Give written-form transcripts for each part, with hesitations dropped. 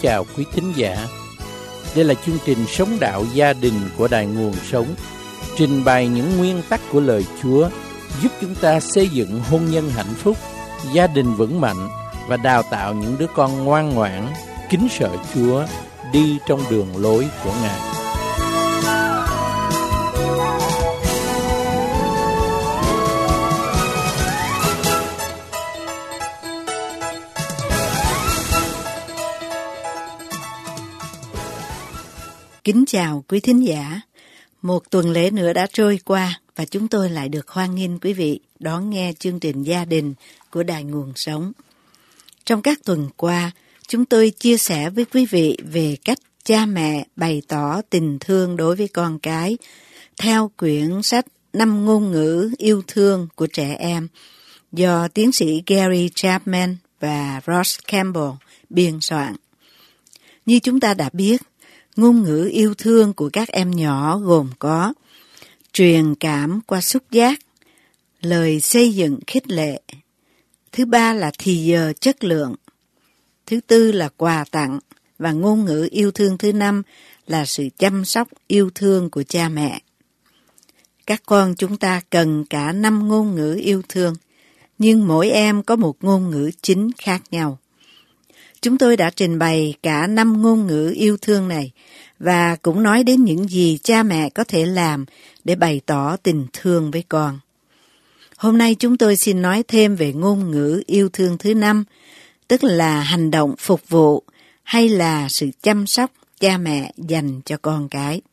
chào quý thính giả. Đây là chương trình Sống Đạo Gia Đình của Đài Nguồn Sống, trình bày những nguyên tắc của lời Chúa, giúp chúng ta xây dựng hôn nhân hạnh phúc, gia đình vững mạnh và đào tạo những đứa con ngoan ngoãn, kính sợ Chúa, đi trong đường lối của Ngài. Kính chào quý thính giả. Một tuần lễ nữa đã trôi qua và chúng tôi lại được hoan nghênh quý vị đón nghe chương trình Gia đình của Đài Nguồn Sống. Trong các tuần qua, chúng tôi chia sẻ với quý vị về cách cha mẹ bày tỏ tình thương đối với con cái theo quyển sách 5 ngôn ngữ yêu thương của trẻ em do tiến sĩ Gary Chapman và Ross Campbell biên soạn. Như chúng ta đã biết, ngôn ngữ yêu thương của các em nhỏ gồm có truyền cảm qua xúc giác, lời xây dựng khích lệ. Thứ ba là thì giờ chất lượng. Thứ tư là quà tặng. Và ngôn ngữ yêu thương thứ năm là sự chăm sóc yêu thương của cha mẹ. Các con chúng ta cần cả 5 ngôn ngữ yêu thương, nhưng mỗi em có một ngôn ngữ chính khác nhau. Chúng tôi đã trình bày cả 5 ngôn ngữ yêu thương này và cũng nói đến những gì cha mẹ có thể làm để bày tỏ tình thương với con. Hôm nay chúng tôi xin nói thêm về ngôn ngữ yêu thương thứ 5, tức là hành động phục vụ hay là sự chăm sóc cha mẹ dành cho con cái.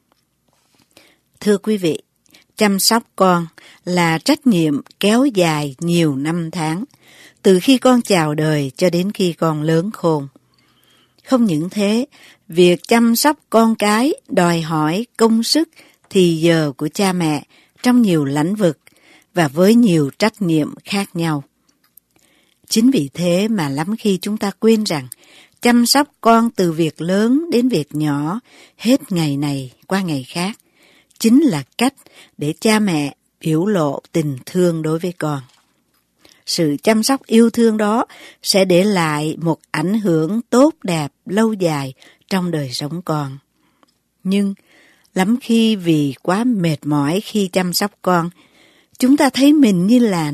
Thưa quý vị, chăm sóc con là trách nhiệm kéo dài nhiều năm tháng, từ khi con chào đời cho đến khi con lớn khôn. Không những thế, việc chăm sóc con cái đòi hỏi công sức, thì giờ của cha mẹ trong nhiều lĩnh vực và với nhiều trách nhiệm khác nhau. Chính vì thế mà lắm khi chúng ta quên rằng chăm sóc con từ việc lớn đến việc nhỏ, hết ngày này qua ngày khác, chính là cách để cha mẹ biểu lộ tình thương đối với con. Sự chăm sóc yêu thương đó sẽ để lại một ảnh hưởng tốt đẹp lâu dài trong đời sống con. Nhưng lắm khi vì quá mệt mỏi khi chăm sóc con, chúng ta thấy mình như là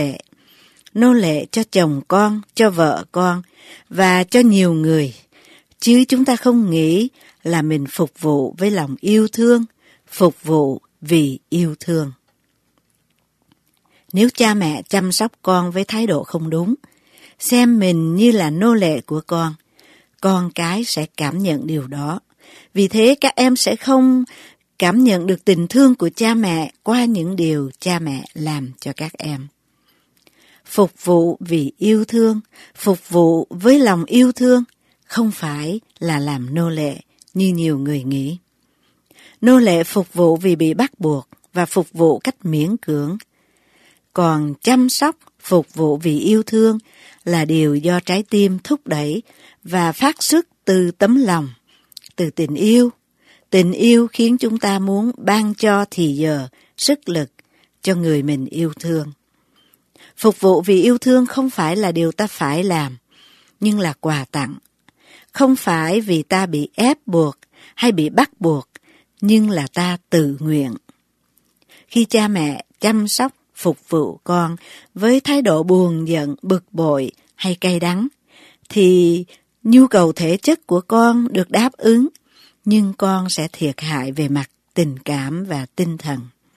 nô lệ cho chồng con, cho vợ con và cho nhiều người, chứ chúng ta không nghĩ là mình phục vụ với lòng yêu thương, phục vụ vì yêu thương. Nếu cha mẹ chăm sóc con với thái độ không đúng, xem mình như là nô lệ của con cái sẽ cảm nhận điều đó. Vì thế các em sẽ không cảm nhận được tình thương của cha mẹ qua những điều cha mẹ làm cho các em. Phục vụ vì yêu thương, phục vụ với lòng yêu thương không phải là làm nô lệ như nhiều người nghĩ. Nô lệ phục vụ vì bị bắt buộc và phục vụ cách miễn cưỡng. Còn chăm sóc, phục vụ vì yêu thương là điều do trái tim thúc đẩy và phát xuất từ tấm lòng, từ tình yêu. Tình yêu khiến chúng ta muốn ban cho thì giờ, sức lực cho người mình yêu thương. Phục vụ vì yêu thương không phải là điều ta phải làm, nhưng là quà tặng. Không phải vì ta bị ép buộc hay bị bắt buộc, nhưng là ta tự nguyện. Khi cha mẹ chăm sóc, phục vụ con với thái độ buồn giận, bực bội hay cay đắng, thì nhu cầu thể chất của con được đáp ứng, nhưng con sẽ thiệt hại về mặt tình cảm và tinh thần.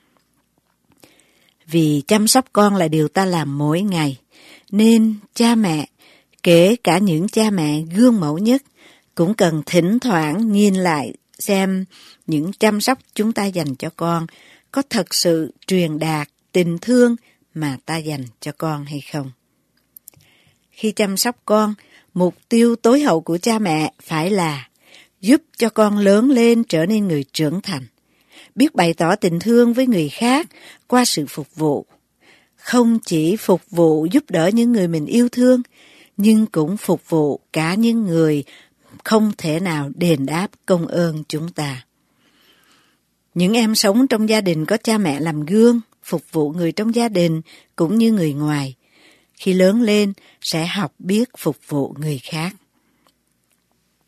Vì chăm sóc con là điều ta làm mỗi ngày, nên cha mẹ, kể cả những cha mẹ gương mẫu nhất, cũng cần thỉnh thoảng nhìn lại xem những chăm sóc chúng ta dành cho con có thật sự truyền đạt tình thương mà ta dành cho con hay không. Khi chăm sóc con, mục tiêu tối hậu của cha mẹ phải là giúp cho con lớn lên trở nên người trưởng thành, biết bày tỏ tình thương với người khác qua sự phục vụ. Không chỉ phục vụ giúp đỡ những người mình yêu thương, nhưng cũng phục vụ cả những người không thể nào đền đáp công ơn chúng ta. Những em sống trong gia đình có cha mẹ làm gương, phục vụ người trong gia đình cũng như người ngoài, khi lớn lên sẽ học biết phục vụ người khác.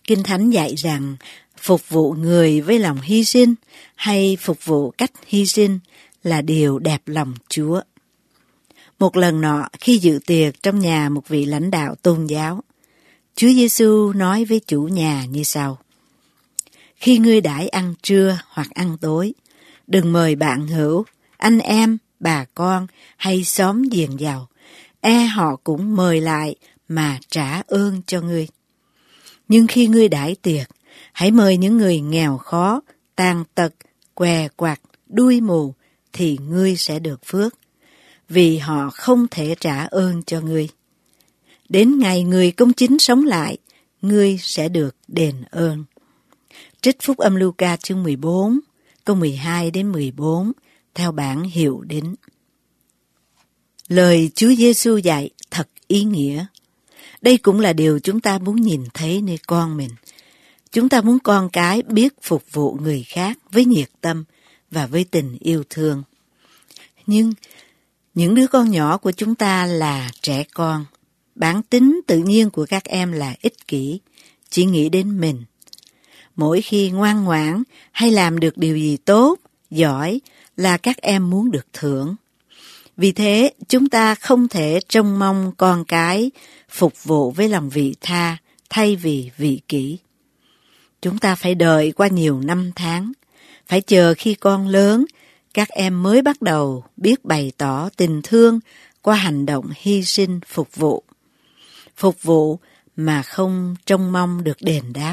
Kinh Thánh dạy rằng phục vụ người với lòng hy sinh hay phục vụ cách hy sinh là điều đẹp lòng Chúa. Một lần nọ, khi dự tiệc trong nhà một vị lãnh đạo tôn giáo, Chúa Giêsu nói với chủ nhà như sau: Khi ngươi đãi ăn trưa hoặc ăn tối, đừng mời bạn hữu, anh em, bà con hay xóm giềng giàu, họ cũng mời lại mà trả ơn cho ngươi. Nhưng khi ngươi đãi tiệc, hãy mời những người nghèo khó, tàn tật, què quặt, đuôi mù, thì ngươi sẽ được phước, vì họ không thể trả ơn cho ngươi. Đến ngày người công chính sống lại, ngươi sẽ được đền ơn. Trích Phúc Âm Luca chương 14, câu 12 đến 14, theo bản Hiệu Đính. Lời Chúa Giêsu dạy thật ý nghĩa. Đây cũng là điều chúng ta muốn nhìn thấy nơi con mình. Chúng ta muốn con cái biết phục vụ người khác với nhiệt tâm và với tình yêu thương. Nhưng những đứa con nhỏ của chúng ta là trẻ con. Bản tính tự nhiên của các em là ích kỷ, chỉ nghĩ đến mình. Mỗi khi ngoan ngoãn hay làm được điều gì tốt, giỏi là các em muốn được thưởng. Vì thế, chúng ta không thể trông mong con cái phục vụ với lòng vị tha thay vì vị kỷ. Chúng ta phải đợi qua nhiều năm tháng, phải chờ khi con lớn, các em mới bắt đầu biết bày tỏ tình thương qua hành động hy sinh phục vụ. Phục vụ mà không trông mong được đền đáp.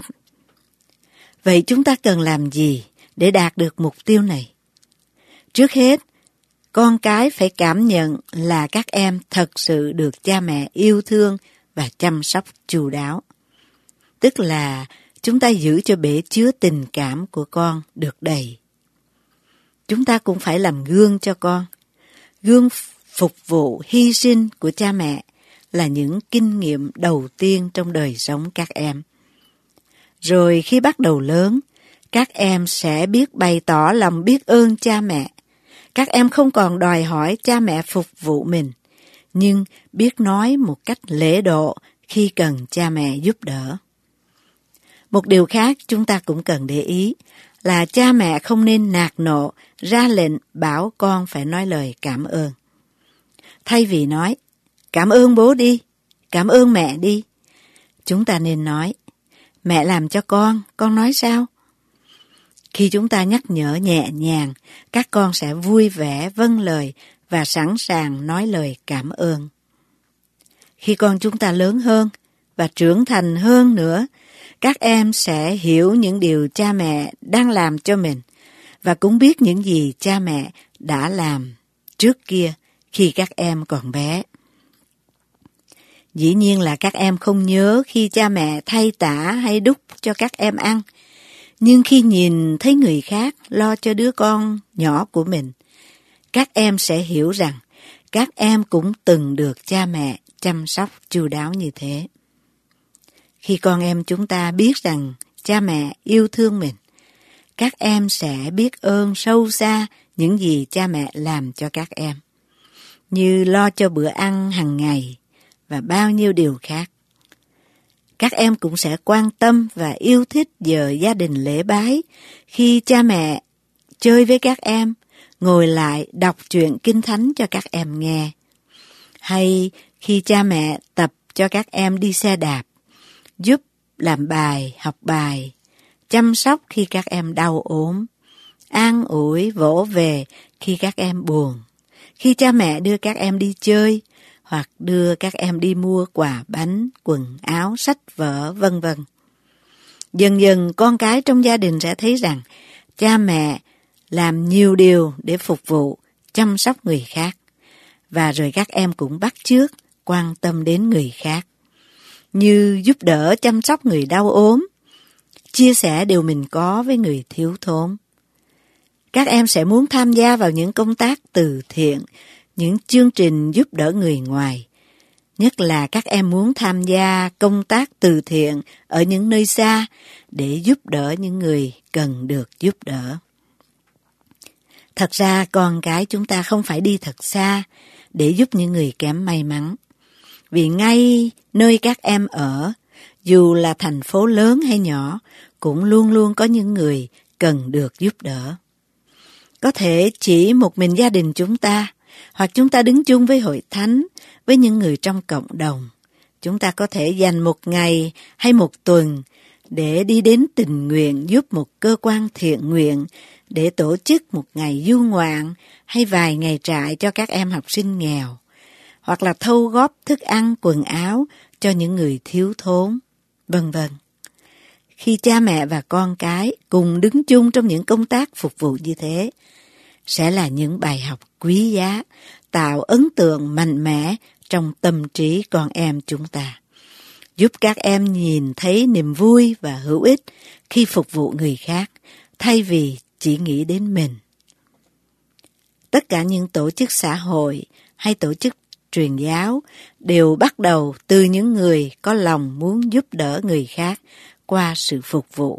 Vậy chúng ta cần làm gì để đạt được mục tiêu này? Trước hết, con cái phải cảm nhận là các em thật sự được cha mẹ yêu thương và chăm sóc chu đáo. Tức là chúng ta giữ cho bể chứa tình cảm của con được đầy. Chúng ta cũng phải làm gương cho con. Gương phục vụ hy sinh của cha mẹ là những kinh nghiệm đầu tiên trong đời sống các em. Rồi khi bắt đầu lớn, các em sẽ biết bày tỏ lòng biết ơn cha mẹ. Các em không còn đòi hỏi cha mẹ phục vụ mình, nhưng biết nói một cách lễ độ khi cần cha mẹ giúp đỡ. Một điều khác chúng ta cũng cần để ý là cha mẹ không nên nạt nộ, ra lệnh bảo con phải nói lời cảm ơn. Thay vì nói, cảm ơn bố đi, cảm ơn mẹ đi, chúng ta nên nói, mẹ làm cho con nói sao? Khi chúng ta nhắc nhở nhẹ nhàng, các con sẽ vui vẻ vâng lời và sẵn sàng nói lời cảm ơn. Khi con chúng ta lớn hơn và trưởng thành hơn nữa, các em sẽ hiểu những điều cha mẹ đang làm cho mình và cũng biết những gì cha mẹ đã làm trước kia khi các em còn bé. Dĩ nhiên là các em không nhớ khi cha mẹ thay tã hay đút cho các em ăn, nhưng khi nhìn thấy người khác lo cho đứa con nhỏ của mình, các em sẽ hiểu rằng các em cũng từng được cha mẹ chăm sóc chu đáo như thế. Khi con em chúng ta biết rằng cha mẹ yêu thương mình, các em sẽ biết ơn sâu xa những gì cha mẹ làm cho các em, như lo cho bữa ăn hàng ngày và bao nhiêu điều khác. Các em cũng sẽ quan tâm và yêu thích giờ gia đình lễ bái khi cha mẹ chơi với các em, ngồi lại đọc truyện Kinh Thánh cho các em nghe. Hay khi cha mẹ tập cho các em đi xe đạp, giúp làm bài, học bài, chăm sóc khi các em đau ốm, an ủi, vỗ về khi các em buồn, khi cha mẹ đưa các em đi chơi, hoặc đưa các em đi mua quà bánh, quần áo, sách vở, vân vân. Dần dần con cái trong gia đình sẽ thấy rằng cha mẹ làm nhiều điều để phục vụ, chăm sóc người khác. Và rồi các em cũng bắt chước, quan tâm đến người khác. Như giúp đỡ chăm sóc người đau ốm, chia sẻ điều mình có với người thiếu thốn. Các em sẽ muốn tham gia vào những công tác từ thiện, những chương trình giúp đỡ người ngoài. Nhất là các em muốn tham gia công tác từ thiện ở những nơi xa để giúp đỡ những người cần được giúp đỡ. Thật ra con cái chúng ta không phải đi thật xa để giúp những người kém may mắn. Vì ngay nơi các em ở, dù là thành phố lớn hay nhỏ, cũng luôn luôn có những người cần được giúp đỡ. Có thể chỉ một mình gia đình chúng ta, hoặc chúng ta đứng chung với hội thánh, với những người trong cộng đồng. Chúng ta có thể dành một ngày hay một tuần để đi đến tình nguyện giúp một cơ quan thiện nguyện, để tổ chức một ngày du ngoạn hay vài ngày trại cho các em học sinh nghèo, hoặc là thâu góp thức ăn, quần áo cho những người thiếu thốn, vân vân. Khi cha mẹ và con cái cùng đứng chung trong những công tác phục vụ như thế, sẽ là những bài học quý giá, tạo ấn tượng mạnh mẽ trong tâm trí con em chúng ta, giúp các em nhìn thấy niềm vui và hữu ích khi phục vụ người khác, thay vì chỉ nghĩ đến mình. Tất cả những tổ chức xã hội hay tổ chức truyền giáo đều bắt đầu từ những người có lòng muốn giúp đỡ người khác qua sự phục vụ.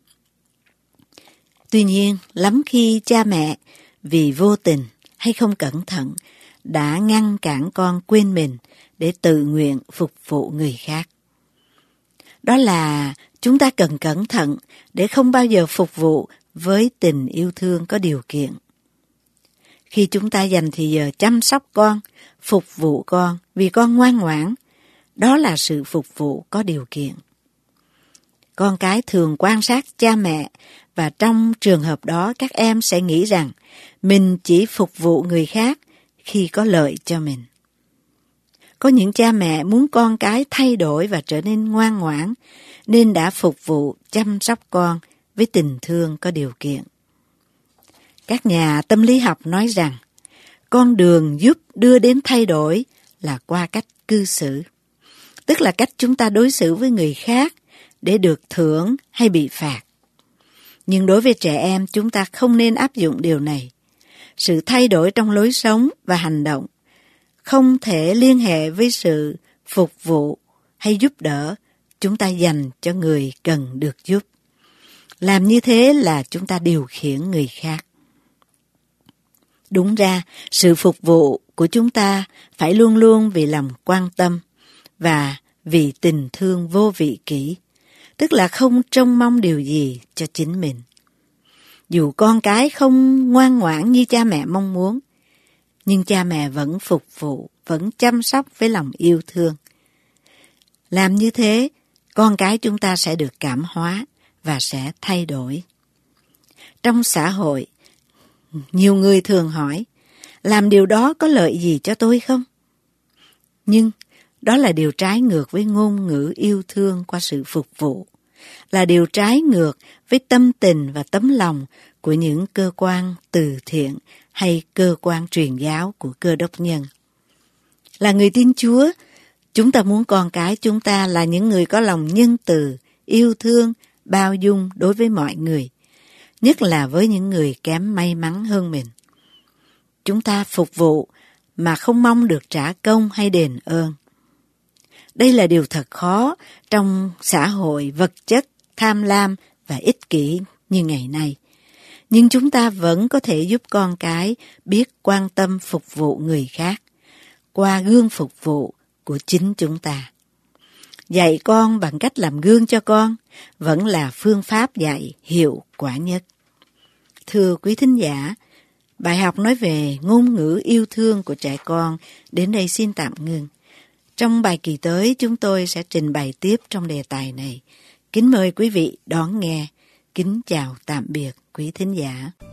Tuy nhiên, lắm khi cha mẹ vì vô tình hay không cẩn thận đã ngăn cản con quên mình để tự nguyện phục vụ người khác. Đó là chúng ta cần cẩn thận để không bao giờ phục vụ với tình yêu thương có điều kiện. Khi chúng ta dành thời giờ chăm sóc con, phục vụ con vì con ngoan ngoãn, đó là sự phục vụ có điều kiện. Con cái thường quan sát cha mẹ, và trong trường hợp đó các em sẽ nghĩ rằng mình chỉ phục vụ người khác khi có lợi cho mình. Có những cha mẹ muốn con cái thay đổi và trở nên ngoan ngoãn, nên đã phục vụ chăm sóc con với tình thương có điều kiện. Các nhà tâm lý học nói rằng con đường giúp đưa đến thay đổi là qua cách cư xử, tức là cách chúng ta đối xử với người khác để được thưởng hay bị phạt. Nhưng đối với trẻ em, chúng ta không nên áp dụng điều này. Sự thay đổi trong lối sống và hành động không thể liên hệ với sự phục vụ hay giúp đỡ chúng ta dành cho người cần được giúp. Làm như thế là chúng ta điều khiển người khác. Đúng ra, sự phục vụ của chúng ta phải luôn luôn vì lòng quan tâm và vì tình thương vô vị kỷ, tức là không trông mong điều gì cho chính mình. Dù con cái không ngoan ngoãn như cha mẹ mong muốn, nhưng cha mẹ vẫn phục vụ, vẫn chăm sóc với lòng yêu thương. Làm như thế, con cái chúng ta sẽ được cảm hóa và sẽ thay đổi. Trong xã hội, nhiều người thường hỏi, làm điều đó có lợi gì cho tôi không? Nhưng đó là điều trái ngược với ngôn ngữ yêu thương qua sự phục vụ, là điều trái ngược với tâm tình và tấm lòng của những cơ quan từ thiện hay cơ quan truyền giáo của Cơ Đốc nhân. Là người tin Chúa, chúng ta muốn con cái chúng ta là những người có lòng nhân từ, yêu thương, bao dung đối với mọi người, nhất là với những người kém may mắn hơn mình. Chúng ta phục vụ mà không mong được trả công hay đền ơn. Đây là điều thật khó trong xã hội vật chất, tham lam và ích kỷ như ngày nay. Nhưng chúng ta vẫn có thể giúp con cái biết quan tâm phục vụ người khác qua gương phục vụ của chính chúng ta. Dạy con bằng cách làm gương cho con vẫn là phương pháp dạy hiệu quả nhất. Thưa quý thính giả, bài học nói về ngôn ngữ yêu thương của trẻ con đến đây xin tạm ngừng. Trong bài kỳ tới, chúng tôi sẽ trình bày tiếp trong đề tài này. Kính mời quý vị đón nghe. Kính chào tạm biệt quý thính giả.